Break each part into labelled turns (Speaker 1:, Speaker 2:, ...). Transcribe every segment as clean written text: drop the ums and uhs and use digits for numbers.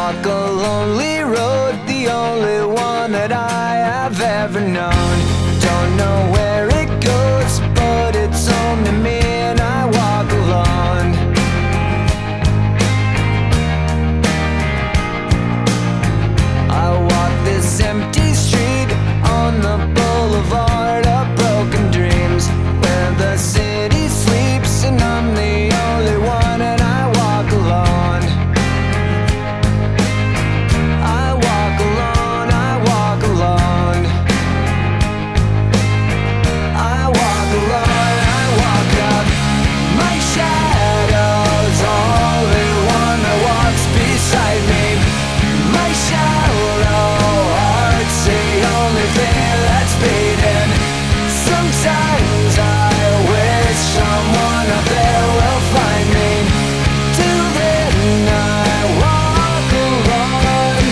Speaker 1: walk a lonely road, the only one that I have ever known. Don't know where it goes, but it's home to me, and I walk alone. I walk this empty street on the boulevard of broken dreams, where the city sleeps and I'm the only one, and I walk alone. I walk alone, I walk alone. I walk alone, I walk up. My shadow's only one that walks beside me. My shallow heart's the only thing that's beating. Sometimes I wish someone up there will find me. Till then I walk alone.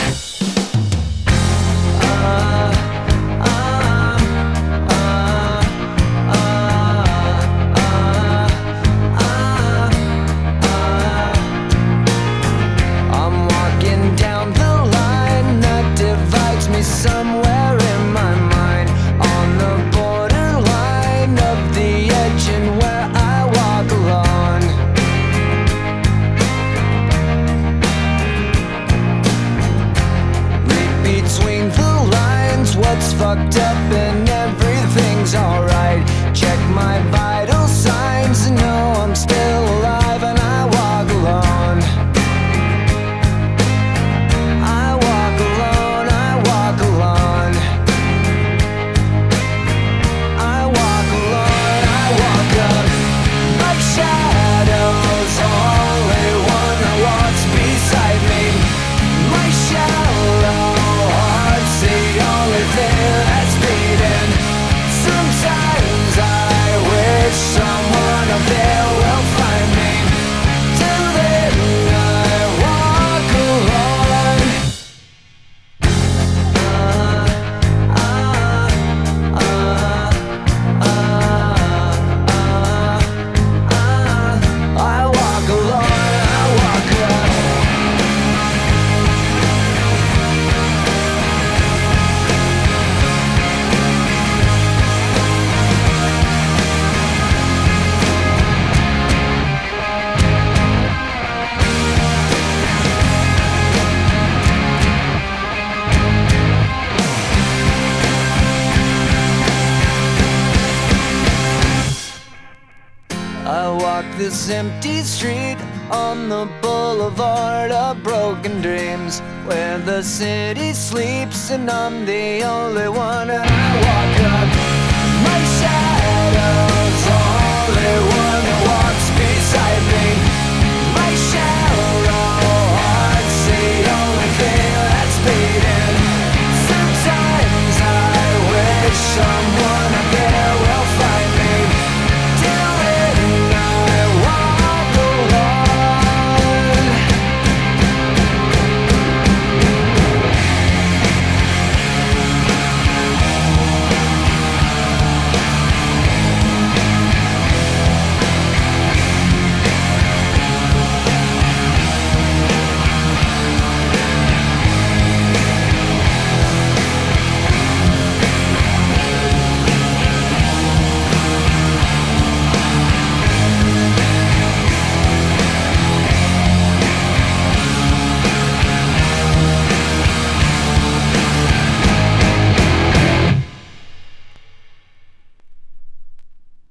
Speaker 1: I'm walking down the line that divides me somewhere in my mind, on the borderline of the edge and where I walk alone. Read between the lines what's fucked up and everything's alright. Check my vital signs and know I'm still alive, and I walk alone. I walk alone, I walk alone. I walk alone, I walk up. My shadow's only one that walks beside me. My shallow heart's the only thing that's beating. Sometimes I wish someone up there will find me. Till then I walk alone. I walk alone, I walk alone. I walk this empty street on the boulevard of broken dreams, where the city sleeps and I'm the only one, and I walk